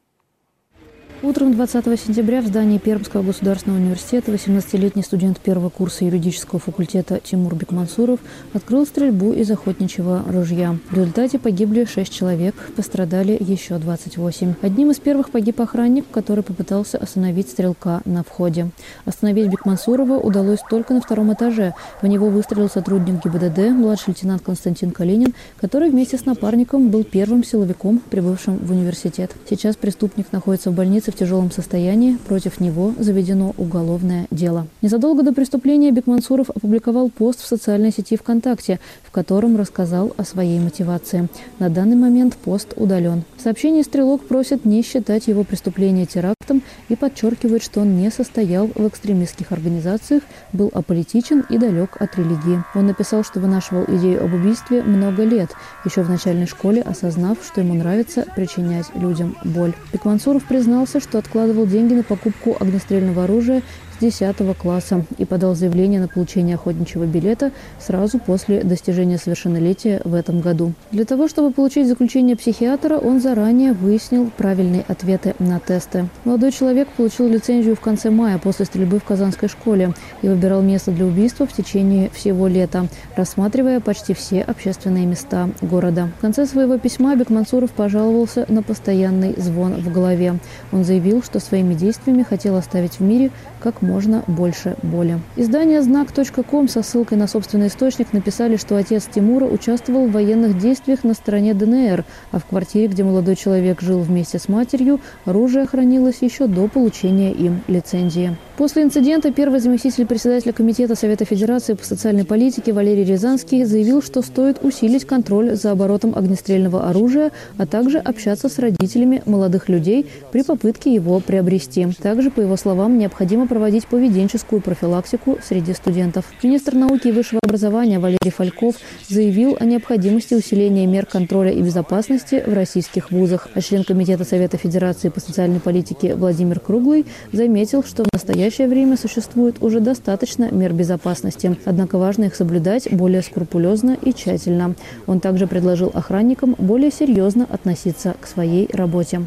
[SPEAKER 20] Утром 20 сентября в здании Пермского государственного университета 18-летний студент первого курса юридического факультета Тимур Бекмансуров открыл стрельбу из охотничьего ружья. В результате погибли 6 человек, пострадали еще 28. Одним из первых погиб охранник, который попытался остановить стрелка на входе. Остановить Бекмансурова удалось только на втором этаже. В него выстрелил сотрудник ГИБДД, младший лейтенант Константин Калинин, который вместе с напарником был первым силовиком, прибывшим в университет. Сейчас преступник находится в больнице в тяжелом состоянии, против него заведено уголовное дело. Незадолго до преступления Бекмансуров опубликовал пост в социальной сети ВКонтакте, в котором рассказал о своей мотивации. На данный момент пост удален. В сообщении стрелок просит не считать его преступление терактом и подчеркивает, что он не состоял в экстремистских организациях, был аполитичен и далек от религии. Он написал, что вынашивал идею об убийстве много лет, еще в начальной школе осознав, что ему нравится причинять людям боль. Бекмансуров признался, что откладывал деньги на покупку огнестрельного оружия с 10 класса и подал заявление на получение охотничьего билета сразу после достижения совершеннолетия в этом году. Для того, чтобы получить заключение психиатра, он заранее выяснил правильные ответы на тесты. Молодой человек получил лицензию в конце мая после стрельбы в Казанской школе и выбирал место для убийства в течение всего лета, рассматривая почти все общественные места города. В конце своего письма Бекмансуров пожаловался на постоянный звон в голове. Он заявил, что своими действиями хотел оставить в мире как можно больше боли. Издание «Знак.ком» со ссылкой на собственный источник написали, что отец Тимура участвовал в военных действиях на стороне ДНР, а в квартире, где молодой человек жил вместе с матерью, оружие хранилось еще до получения им лицензии. После инцидента первый заместитель председателя Комитета Совета Федерации по социальной политике Валерий Рязанский заявил, что стоит усилить контроль за оборотом огнестрельного оружия, а также общаться с родителями молодых людей при попытке его приобрести. Также, по его словам, необходимо проводить поведенческую профилактику среди студентов. Министр науки и высшего образования Валерий Фальков заявил о необходимости усиления мер контроля и безопасности в российских вузах. А член Комитета Совета Федерации по социальной политике Владимир Круглый заметил, что в настоящее время существует уже достаточно мер безопасности, однако важно их соблюдать более скрупулезно и тщательно. Он также предложил охранникам более серьезно относиться к своей работе.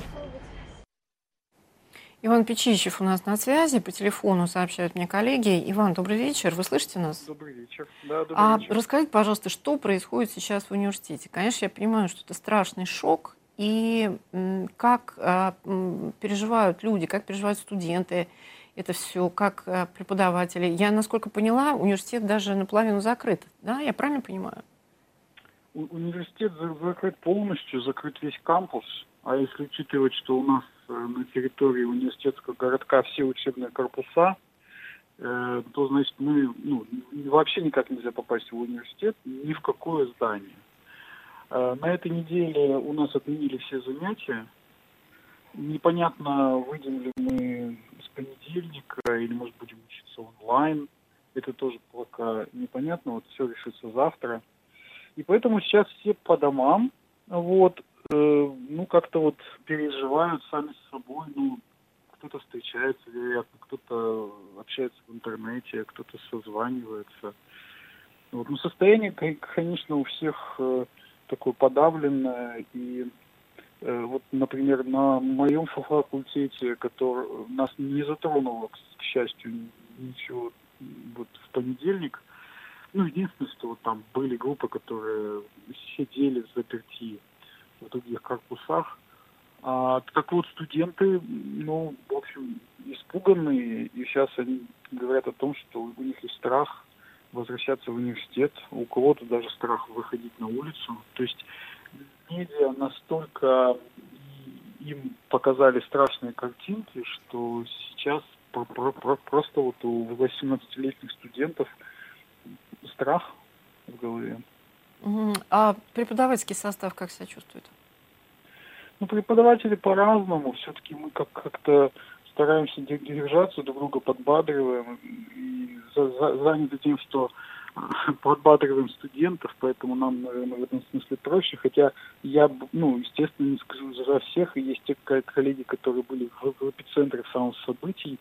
[SPEAKER 1] Иван Пичищев у нас на связи, по телефону сообщают мне коллеги. Иван, добрый вечер, вы слышите нас?
[SPEAKER 21] Добрый вечер. Да, добрый вечер.
[SPEAKER 1] Расскажите, пожалуйста, что происходит сейчас в университете? Конечно, я понимаю, что это страшный шок, и как переживают люди, как переживают студенты, это все, как преподаватели. Я, насколько поняла, университет даже наполовину закрыт, да? Я правильно понимаю?
[SPEAKER 21] Университет закрыт полностью, закрыт весь кампус, а если учитывать, что у нас на территории университетского городка все учебные корпуса, то, значит, мы вообще никак нельзя попасть в университет, ни в какое здание. На этой неделе у нас отменили все занятия. Непонятно, выйдем ли мы с понедельника или, может, будем учиться онлайн. Это тоже пока непонятно, вот все решится завтра. И поэтому сейчас все по домам, как-то переживают сами с собой, кто-то встречается, вероятно, кто-то общается в интернете, кто-то созванивается. Вот. Но состояние, конечно, у всех такое подавленное. И вот, например, на моем факультете, который нас не затронуло, к счастью, ничего вот в понедельник. Ну, единственное, что вот там были группы, которые сидели в заперти в других корпусах. Так вот, студенты, ну, в общем, испуганные, и сейчас они говорят о том, что у них есть страх возвращаться в университет, у кого-то даже страх выходить на улицу. То есть медиа настолько им показали страшные картинки, что сейчас просто вот у 18-летних студентов страх в голове.
[SPEAKER 1] А преподавательский состав как себя чувствует?
[SPEAKER 21] Ну, преподаватели по-разному. Все-таки мы как-то стараемся держаться, друг друга подбадриваем и заняты тем, что подбадриваем студентов, поэтому нам, наверное, в этом смысле проще. Хотя я, ну, естественно, не скажу за всех, и есть те коллеги, которые были в эпицентре самых событий.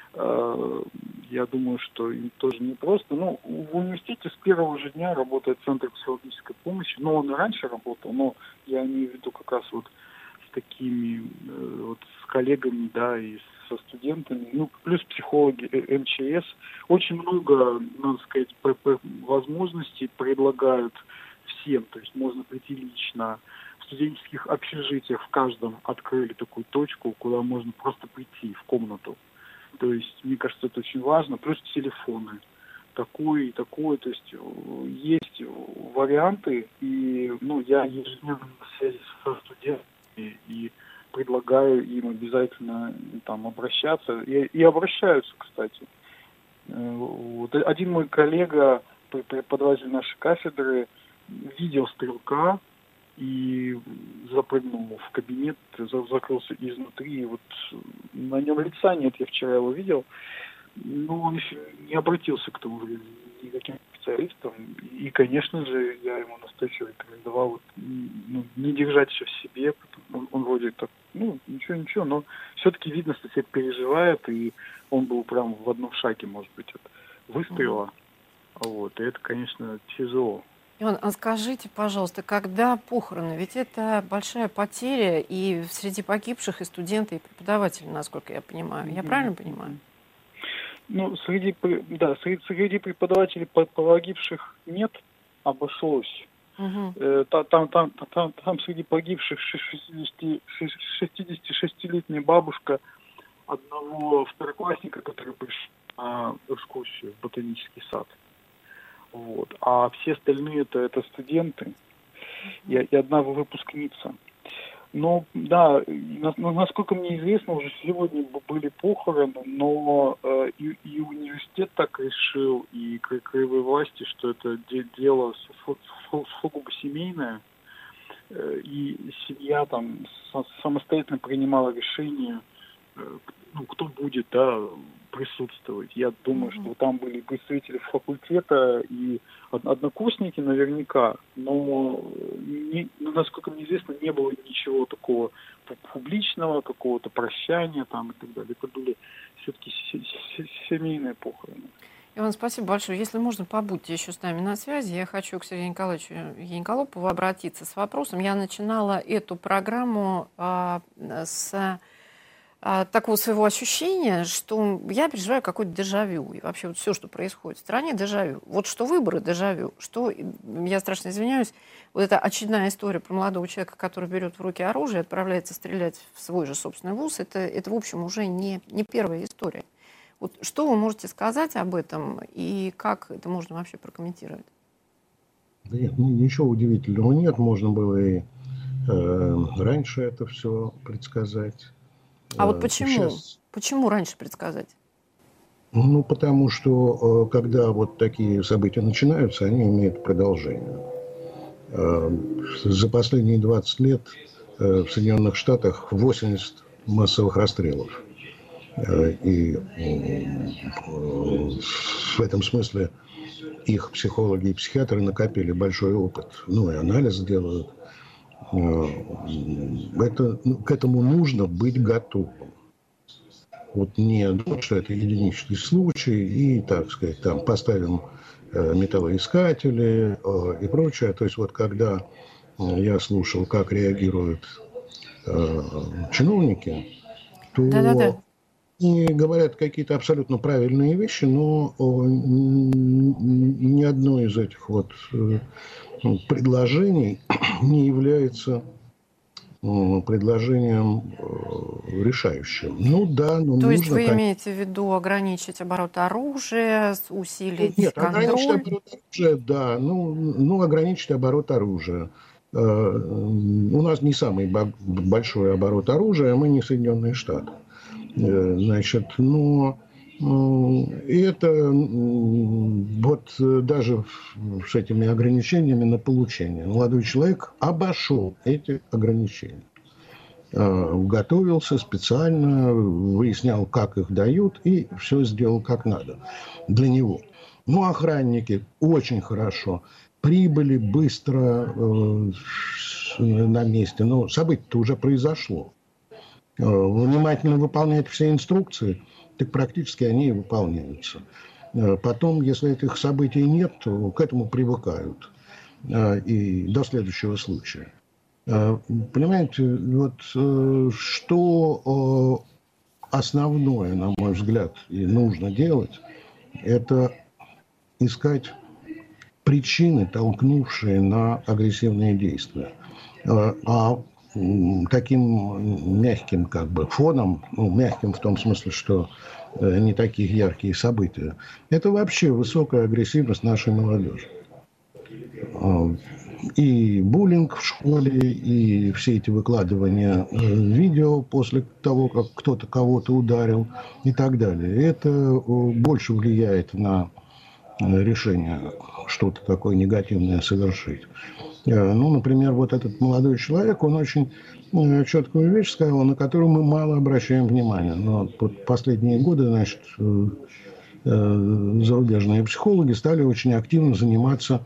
[SPEAKER 21] Я думаю, что им тоже непросто. Ну, в университете с первого же дня работает Центр психологической помощи. Но он и раньше работал, но я имею в виду как раз вот с такими, вот с коллегами, да, и со студентами. Ну, плюс психологи МЧС. Очень много, надо сказать, возможностей предлагают всем. То есть можно прийти лично. В студенческих общежитиях в каждом открыли такую точку, куда можно просто прийти в комнату. То есть, мне кажется, это очень важно. Плюс телефоны. Такой и такой. То есть, есть варианты. И, ну, я ежедневно на связи со студентами и предлагаю им обязательно там обращаться. И обращаются, кстати. Вот. Один мой коллега, преподаватель нашей кафедры, видел стрелка и запрыгнул в кабинет, закрылся изнутри. И вот на нем лица нет, я вчера его видел. Но он еще не обратился к тому времени никаким специалистам. И, конечно же, я ему настойчиво рекомендовал вот, ну, не держать все в себе. Он вроде так, ну, ничего, но все-таки видно, что человек переживает, и он был прям в одном шаге, может быть, от выстрела. Вот, и это, конечно, тяжело.
[SPEAKER 1] Иван, а скажите, пожалуйста, когда похороны? Ведь это большая потеря и среди погибших и студенты, и преподаватели, насколько я понимаю. Я правильно понимаю?
[SPEAKER 21] Ну, среди преподавателей погибших нет, обошлось. Там среди погибших 66-летняя бабушка одного второклассника, который пришел на экскурсию в ботанический сад. Вот. А все остальные это студенты и одна выпускница. Но да, насколько мне известно, уже сегодня были похороны, но и университет так решил, и краевые власти, что это дело сугубо семейное, и семья там самостоятельно принимала решение, ну, кто будет, да, присутствовать. Я думаю, что там были представители факультета и однокурсники наверняка, но насколько мне известно, не было ничего такого публичного, какого-то прощания там и так далее. Это были все-таки семейные похороны.
[SPEAKER 1] Иван, спасибо большое. Если можно, побудьте еще с нами на связи. Я хочу к Сергею Николаевичу Яниколопову обратиться с вопросом. Я начинала эту программу с такого своего ощущения, что я переживаю какое-то дежавю. И вообще вот все, что происходит в стране, дежавю. Вот что выборы, дежавю. Что, я страшно извиняюсь, вот эта очередная история про молодого человека, который берет в руки оружие и отправляется стрелять в свой же собственный вуз, это в общем, уже не первая история. Вот что вы можете сказать об этом и как это можно вообще прокомментировать?
[SPEAKER 5] Да нет, ничего удивительного нет. Можно было и раньше это все предсказать.
[SPEAKER 1] А вот почему? Сейчас... Почему раньше предсказать?
[SPEAKER 5] Ну, потому что, когда вот такие события начинаются, они имеют продолжение. За последние 20 лет в Соединенных Штатах 80 массовых расстрелов. И в этом смысле их психологи и психиатры накопили большой опыт. Ну, и анализ делают. К этому нужно быть готовым. Вот не думать, что это единичный случай, и, так сказать, там поставим металлоискатели и прочее. То есть вот когда я слушал, как реагируют чиновники, то они говорят какие-то абсолютно правильные вещи, но ни одно из этих вот предложений не является предложением решающим. Ну да, но
[SPEAKER 1] То
[SPEAKER 5] нужно...
[SPEAKER 1] есть вы имеете в виду ограничить оборот оружия, усилить контроль?
[SPEAKER 5] Ограничить оборот оружия, да. Ограничить оборот оружия. У нас не самый большой оборот оружия, мы не Соединенные Штаты. Значит, но это вот даже с этими ограничениями на получение. Молодой человек обошел эти ограничения. Готовился специально, выяснял, как их дают, и все сделал как надо для него. Ну, охранники очень хорошо прибыли быстро на месте. Но событие-то уже произошло. Внимательно выполняют все инструкции, так практически они и выполняются. Потом, если этих событий нет, то к этому привыкают. И до следующего случая. Понимаете, вот что основное, на мой взгляд, и нужно делать, это искать причины, толкнувшие на агрессивные действия. А таким мягким как бы фоном, мягким в том смысле, что не такие яркие события, это вообще высокая агрессивность нашей молодежи. И буллинг в школе, и все эти выкладывания видео после того, как кто-то кого-то ударил и так далее. Это больше влияет на решение что-то такое негативное совершить. Например, вот этот молодой человек, он очень четкую вещь сказал, на которую мы мало обращаем внимания. Но вот последние годы, значит, зарубежные психологи стали очень активно заниматься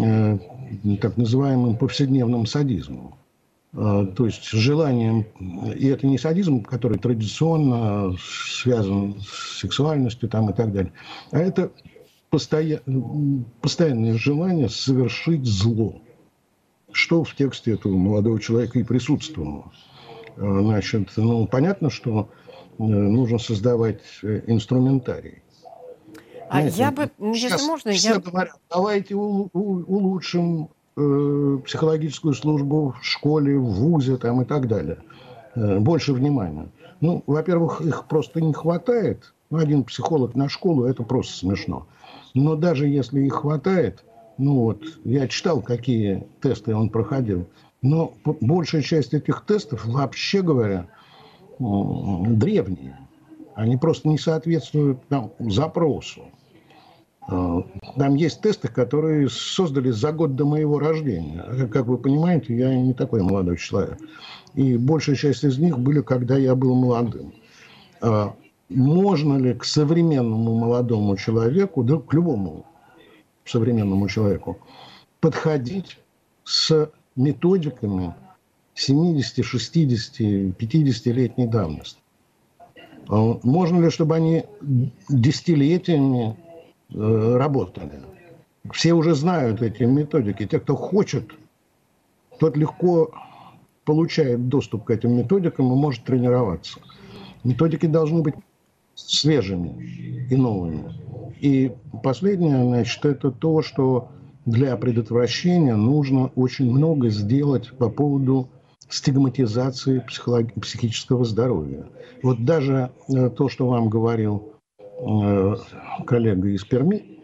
[SPEAKER 5] так называемым повседневным садизмом. То есть желанием, и это не садизм, который традиционно связан с сексуальностью там, и так далее, а это постоянное желание совершить зло, что в тексте этого молодого человека и присутствовало. Значит, понятно, что нужно создавать инструментарий.
[SPEAKER 1] Я бы, если можно,
[SPEAKER 5] все говорят, давайте улучшим психологическую службу в школе, в вузе там, и так далее. Больше внимания. Во-первых, их просто не хватает. Один психолог на школу – это просто смешно. Но даже если их хватает, я читал, какие тесты он проходил, но большая часть этих тестов, вообще говоря, древние. Они просто не соответствуют запросу. Там есть тесты, которые создали за год до моего рождения. Как вы понимаете, я не такой молодой человек. И большая часть из них были, когда я был молодым. Можно ли к современному молодому человеку, да к любому современному человеку, подходить с методиками 70, 60, 50-летней давности? Можно ли, чтобы они десятилетиями работали? Все уже знают эти методики. Те, кто хочет, тот легко получает доступ к этим методикам и может тренироваться. Методики должны быть свежими и новыми. И последнее, значит, это то, что для предотвращения нужно очень много сделать по поводу стигматизации психического здоровья. Вот даже то, что вам говорил коллега из Перми,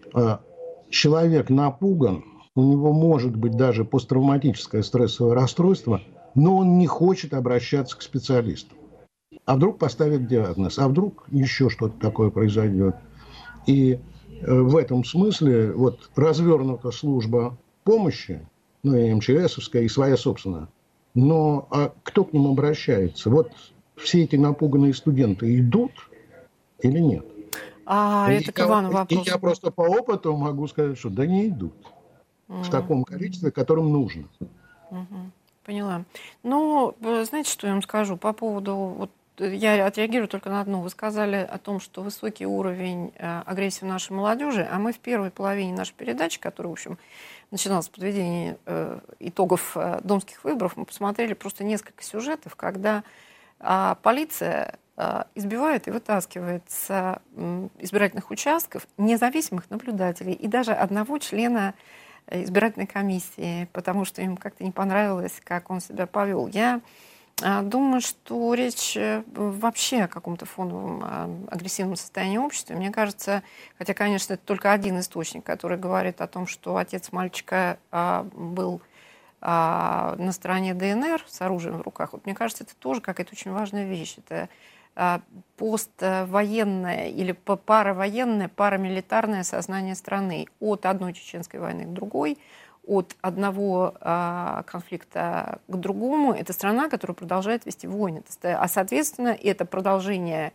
[SPEAKER 5] человек напуган, у него может быть даже посттравматическое стрессовое расстройство, но он не хочет обращаться к специалисту. А вдруг поставят диагноз, а вдруг еще что-то такое произойдет. И в этом смысле вот развернута служба помощи, и МЧСовская, и своя собственная. Но кто к ним обращается? Вот все эти напуганные студенты идут или нет?
[SPEAKER 1] Это к Ивану вопрос.
[SPEAKER 5] И я просто по опыту могу сказать, что да не идут. В таком количестве, которым нужно.
[SPEAKER 1] Поняла. Но знаете, что я вам скажу по поводу я отреагирую только на одно. Вы сказали о том, что высокий уровень агрессии в нашей молодежи, а мы в первой половине нашей передачи, которая, в общем, начиналась с подведения итогов домских выборов, мы посмотрели просто несколько сюжетов, когда полиция избивает и вытаскивает с избирательных участков независимых наблюдателей и даже одного члена избирательной комиссии, потому что им как-то не понравилось, как он себя повел. Я думаю, что речь вообще о каком-то фоновом агрессивном состоянии общества. Мне кажется, хотя, конечно, это только один источник, который говорит о том, что отец мальчика был на стороне ДНР с оружием в руках. Вот мне кажется, это тоже какая-то очень важная вещь. Это поствоенное или паравоенное, парамилитарное сознание страны от одной чеченской войны к другой, от одного конфликта к другому. Это страна, которая продолжает вести войны. А, соответственно, это продолжение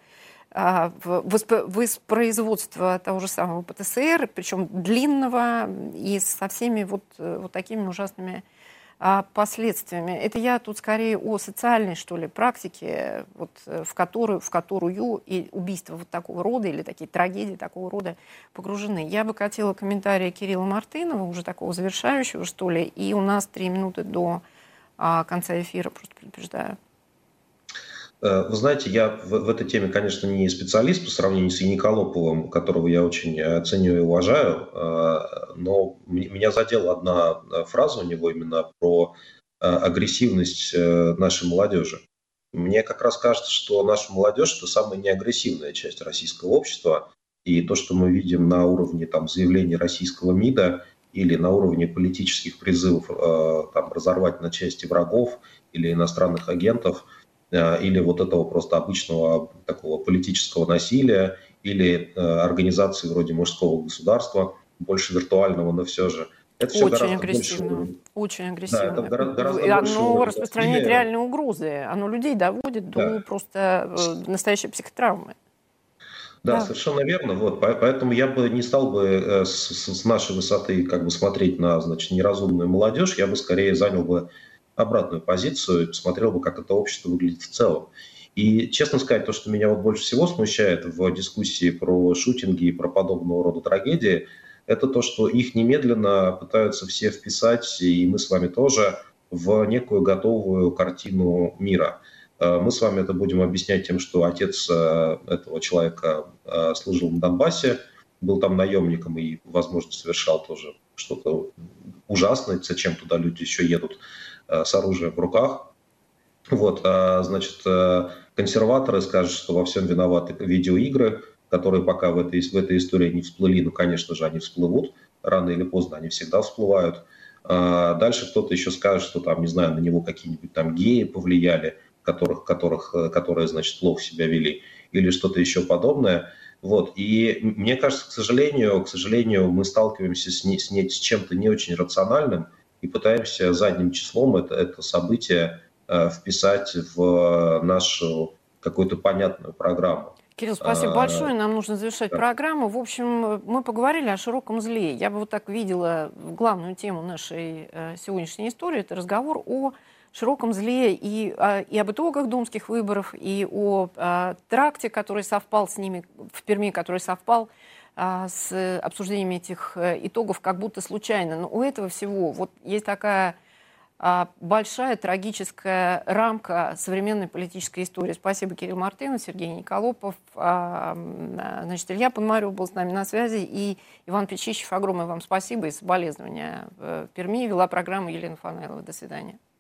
[SPEAKER 1] воспроизводства того же самого ПТСР, причем длинного и со всеми вот такими ужасными последствиями. Это я тут скорее о социальной, что ли, практике, вот, в которую и убийства вот такого рода или такие трагедии такого рода погружены. Я бы хотела комментария Кирилла Мартынова, уже такого завершающего, что ли, и у нас 3 минуты до конца эфира, просто предупреждаю.
[SPEAKER 2] Вы знаете, я в этой теме, конечно, не специалист по сравнению с Яниколоповым, которого я очень ценю и уважаю, но меня задела одна фраза у него именно про агрессивность нашей молодежи. Мне как раз кажется, что наша молодежь – это самая неагрессивная часть российского общества, и то, что мы видим на уровне заявлений российского МИДа или на уровне политических призывов разорвать на части врагов или иностранных агентов, или вот этого просто обычного такого политического насилия, или организации вроде «Мужского государства», больше виртуального, но все же. Это все
[SPEAKER 1] очень агрессивно.
[SPEAKER 2] Больше...
[SPEAKER 1] Очень агрессивно.
[SPEAKER 2] Да, это гораздо
[SPEAKER 1] и
[SPEAKER 2] больше
[SPEAKER 1] оно распространяет реальные угрозы. Оно людей доводит до просто настоящей психотравмы.
[SPEAKER 2] Да, совершенно верно. Вот, поэтому я бы не стал бы с нашей высоты смотреть на, неразумную молодежь. Я бы скорее занял бы обратную позицию и посмотрел бы, как это общество выглядит в целом. И, честно сказать, то, что меня больше всего смущает в дискуссии про шутинги и про подобного рода трагедии, это то, что их немедленно пытаются все вписать, и мы с вами тоже, в некую готовую картину мира. Мы с вами это будем объяснять тем, что отец этого человека служил на Донбассе, был там наемником и, возможно, совершал тоже что-то ужасное, зачем туда люди еще едут с оружием в руках. Вот, консерваторы скажут, что во всем виноваты видеоигры, которые пока в этой истории не всплыли, но, конечно же, они всплывут, рано или поздно они всегда всплывают. Дальше кто-то еще скажет, что на него какие-нибудь геи повлияли, которые, плохо себя вели, или что-то еще подобное. Вот. И мне кажется, к сожалению, мы сталкиваемся с чем-то не очень рациональным и пытаемся задним числом это событие вписать в нашу какую-то понятную программу.
[SPEAKER 1] Кирилл, спасибо большое. Нам нужно завершать программу. В общем, мы поговорили о широком зле. Я бы вот так видела главную тему нашей сегодняшней истории. Это разговор о широком зле и об итогах домских выборов, и о тракте, который совпал с ними в Перми, который совпал с обсуждениями этих итогов как будто случайно. Но у этого всего вот есть такая большая трагическая рамка современной политической истории. Спасибо, Кирилл Мартынов, Сергей Николопов, Илья Пономарев был с нами на связи, и Иван Печищев. Огромное вам спасибо и соболезнования в Перми. Вела программу Елена Фанайлова. До свидания.